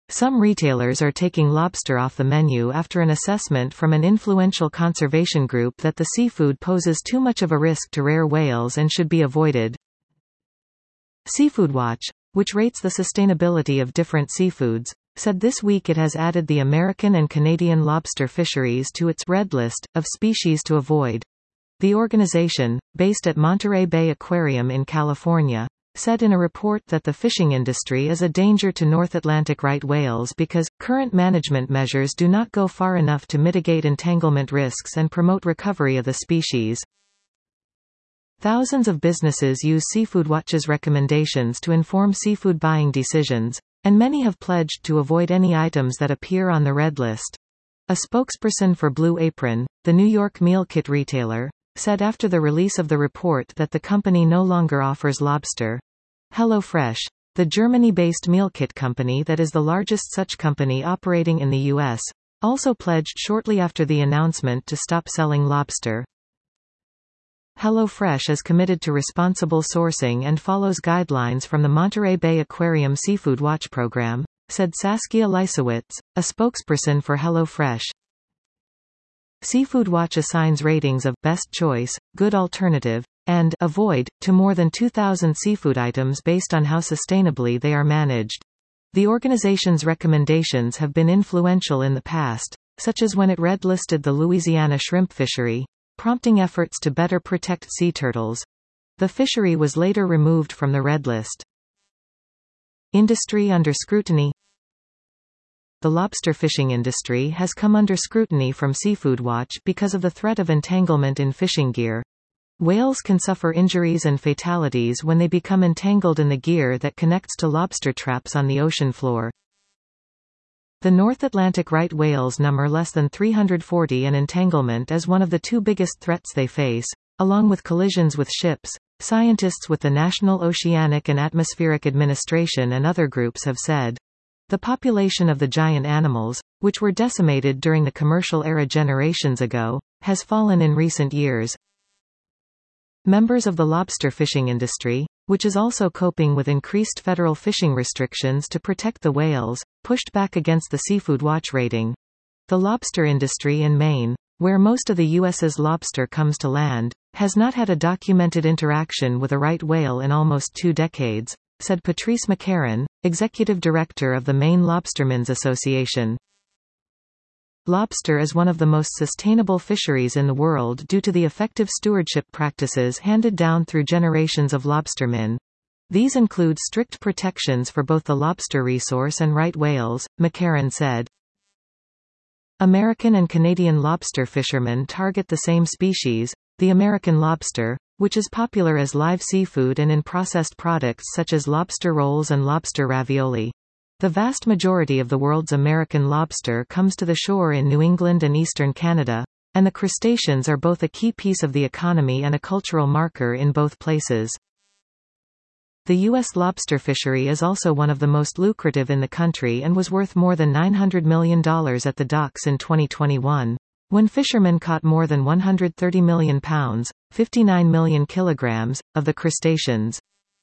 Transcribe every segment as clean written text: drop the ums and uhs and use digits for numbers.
Some retailers are taking lobster off the menu after an assessment from an influential conservation group that the seafood poses too much of a risk to rare whales and should be avoided. Seafood Watch, which rates the sustainability of different seafoods, said this week it has added the American and Canadian lobster fisheries to its red list of species to avoid. The organization, based at Monterey Bay Aquarium in California, said in a report that the fishing industry is a danger to North Atlantic right whales because current management measures do not go far enough to mitigate entanglement risks and promote recovery of the species. Thousands of businesses use Seafood Watch's recommendations to inform seafood buying decisions, and many have pledged to avoid any items that appear on the red list. A spokesperson for Blue Apron, the New York meal kit retailer, said after the release of the report that the company no longer offers lobster. HelloFresh, the Germany-based meal kit company that is the largest such company operating in the U.S., also pledged shortly after the announcement to stop selling lobster. HelloFresh is committed to responsible sourcing and follows guidelines from the Monterey Bay Aquarium Seafood Watch program, said Saskia Leisowitz, a spokesperson for HelloFresh. Seafood Watch assigns ratings of Best Choice, Good Alternative, and Avoid to more than 2,000 seafood items based on how sustainably they are managed. The organization's recommendations have been influential in the past, such as when it red-listed the Louisiana shrimp fishery, prompting efforts to better protect sea turtles. The fishery was later removed from the red list. Industry under scrutiny. The lobster fishing industry has come under scrutiny from Seafood Watch because of the threat of entanglement in fishing gear. Whales can suffer injuries and fatalities when they become entangled in the gear that connects to lobster traps on the ocean floor. The North Atlantic right whales number less than 340 and entanglement is one of the two biggest threats they face, along with collisions with ships. Scientists with the National Oceanic and Atmospheric Administration and other groups have said. The population of the giant animals, which were decimated during the commercial era generations ago, has fallen in recent years. Members of the lobster fishing industry, which is also coping with increased federal fishing restrictions to protect the whales, pushed back against the Seafood Watch rating. The lobster industry in Maine, where most of the U.S.'s lobster comes to land, has not had a documented interaction with a right whale in almost 2 decades, said Patrice McCarron, executive director of the Maine Lobstermen's Association. Lobster is one of the most sustainable fisheries in the world due to the effective stewardship practices handed down through generations of lobstermen. These include strict protections for both the lobster resource and right whales, McCarron said. American and Canadian lobster fishermen target the same species, the American lobster, which is popular as live seafood and in processed products such as lobster rolls and lobster ravioli. The vast majority of the world's American lobster comes to the shore in New England and eastern Canada, and the crustaceans are both a key piece of the economy and a cultural marker in both places. The U.S. lobster fishery is also one of the most lucrative in the country and was worth more than $900 million at the docks in 2021, when fishermen caught more than 130 million pounds, 59 million kilograms, of the crustaceans.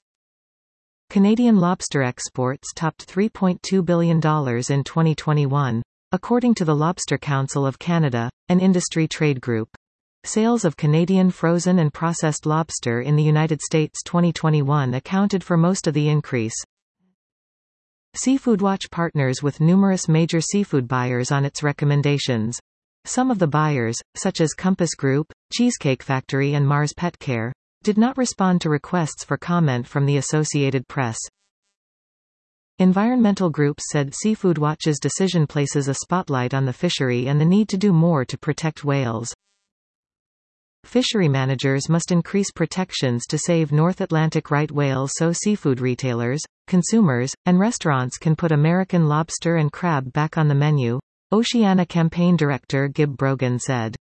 Canadian lobster exports topped $3.2 billion in 2021, according to the Lobster Council of Canada, an industry trade group. Sales of Canadian frozen and processed lobster in the United States 2021 accounted for most of the increase. Seafood Watch partners with numerous major seafood buyers on its recommendations. Some of the buyers, such as Compass Group, Cheesecake Factory and Mars Petcare, did not respond to requests for comment from the Associated Press. Environmental groups said Seafood Watch's decision places a spotlight on the fishery and the need to do more to protect whales. Fishery managers must increase protections to save North Atlantic right whales so seafood retailers, consumers, and restaurants can put American lobster and crab back on the menu, Oceana campaign director Gib Brogan said.